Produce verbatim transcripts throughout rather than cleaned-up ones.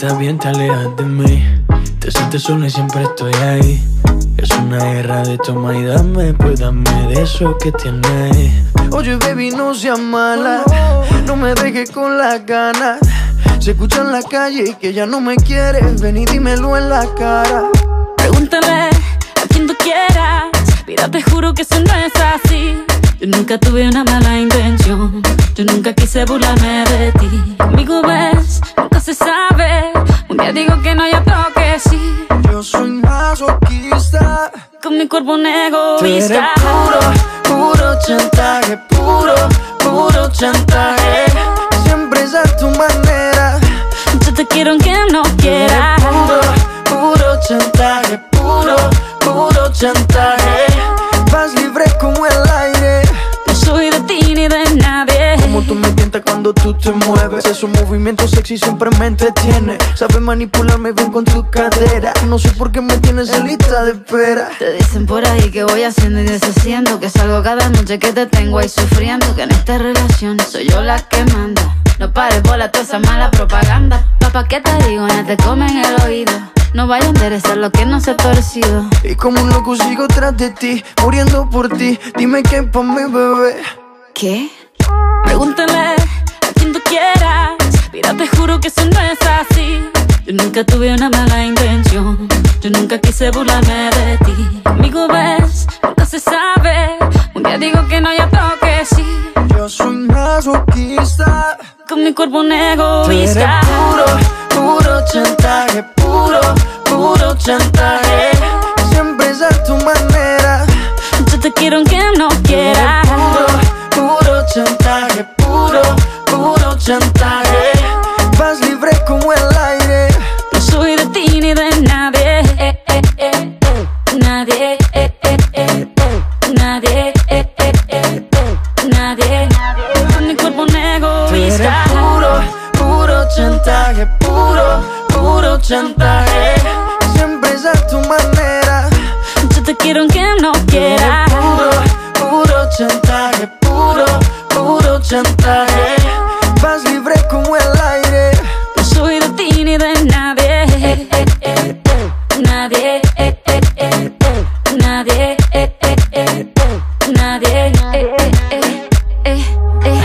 estás bien, te alejas de mí. Te sientes sola y siempre estoy ahí. Es una guerra de toma y dame, pues dame de eso que tienes. Oye, baby, no seas mala, no me dejes con las ganas. Se escucha en la calle y que ya no me quieres. Ven y dímelo en la cara. Pregúntale a quien tú quieras. Mira, te juro que eso no es así. Yo nunca tuve una mala intención. Yo nunca quise burlarme de ti. Conmigo ves, nunca se sabe. Un día digo que no, y otro que sí. Yo soy masoquista. Con mi cuerpo un egoísta. Tú eres puro, puro chantaje. Puro, puro chantaje. Siempre es a tu manera. Yo te quiero aunque no quieras. Puro, puro chantaje. Puro, puro chantaje. Vas libre como el aire. No soy de ti ni de nadie. Como tú me tientas cuando tú te mueves. Esos movimientos sexy siempre me entretiene. Sabes manipularme bien con tu cadera. No sé por qué me tienes en lista de espera. Te dicen por ahí que voy haciendo y deshaciendo, que salgo cada noche que te tengo ahí sufriendo, que en esta relación soy yo la que manda. No pares bola toda esa mala propaganda. Papá, ¿qué te digo? No te comen el oído. No vaya a enderezar lo que no se ha torcido. Y como un loco sigo tras de ti, muriendo por ti. Dime qué pa' mi bebé. ¿Qué? Pregúntale a quien tú quieras. Mira, te juro que eso no es así. Yo nunca tuve una mala intención. Yo nunca quise burlarme de ti. Conmigo ves, nunca se sabe. Un día digo que no, y otro que sí. Yo soy masoquista. Con mi cuerpo un egoísta. Puro, puro chantaje. Puro, puro chantaje. Siempre es a tu manera. Yo te quiero aunque no quieras. Puro, puro chantaje. Puro, puro chantaje. Vas libre como el aire. No soy de ti ni de nadie. Eh, eh, eh, eh. Nadie. Eh, eh, eh, eh. Nadie. Eh, eh, eh, eh. Nadie. Con mi cuerpo un egoísta. Puro, puro chantaje. Puro, puro chantaje. Siempre es a tu manera. Yo te quiero aunque no quieras. Puro, puro chantaje. Puro, puro chantaje. Vas libre como el aire. No soy de ti ni de nadie. Eh, eh, eh, eh. Nadie. Eh, eh, eh, eh. Nadie. Eh, eh, eh, eh. Nadie. Eh, eh, eh, eh, eh.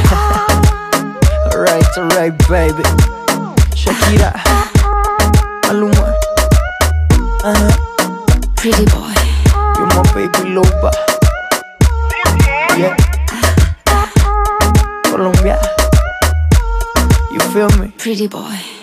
Alright, alright, baby. Shakira, Maluma, uh-huh. Pretty boy. You're my baby loba. Yeah. Colombia. You feel me? Pretty boy.